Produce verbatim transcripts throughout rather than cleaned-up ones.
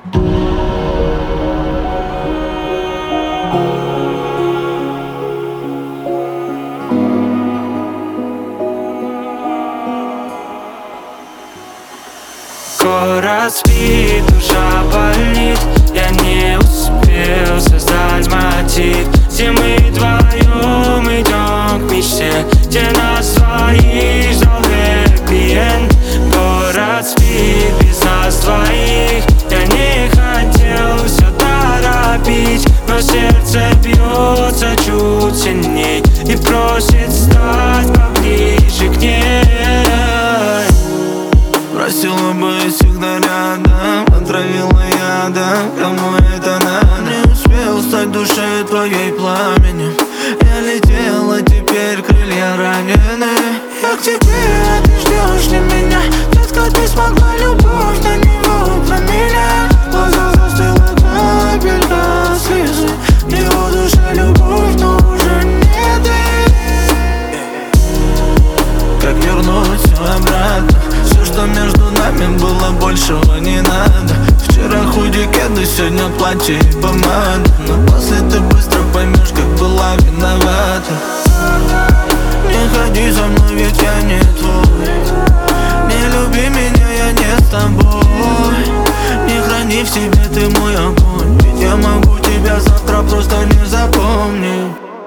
Город спит, душа болит. Я не успел создать мотив, где мы вдвоем идем к мечте, где нас двоих ждал хэппи-энд. Город спит без нас двоих. Я не хотел все торопить, но сердце бьется чуть сильней и просит стать поближе к ней. Просила бы всегда рядом, отравила ядом, кому это надо. Не успел стать душой твоей пламенем. Я летел, а теперь крылья ранены. Я к тебе, а ты ждешь ли меня? Детка, ты смогла любовь на него променять. В глазах застыла капелька слезы. В его душе любовь, но уже не ты. Как вернуть все обратно? Все, что между нами было, большего не надо. Вчера худи, кеды, сегодня платье и помада. Но после ты быстро поймешь, как была виновата. Не ходи за мной, ведь я не твой. Не люби меня, я не с тобой. Не храни в себе ты мой огонь, ведь я могу тебя завтра просто не запомнить.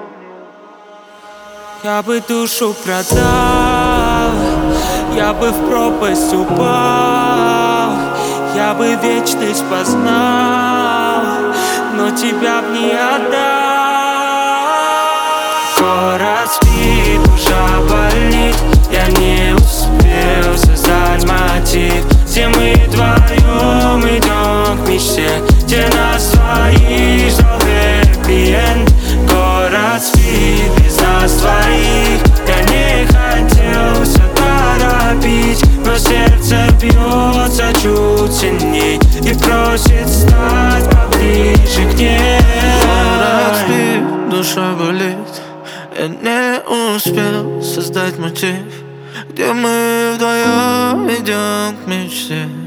Я бы душу продал, я бы в пропасть упал, я бы вечность познал, но тебя б не отдал. Город спит, душа болит. Я не успел создать мотив, где мы вдвоем идем к мечте, где нас двоих ждал хэппи-энд. Город спит без нас двоих. Я не хотел все торопить, но сердце бьется чуть сильней и просит стать поближе к ней. Город спит, душа болит. Я не успел создать мотив, где мы вдвоем идем к мечте.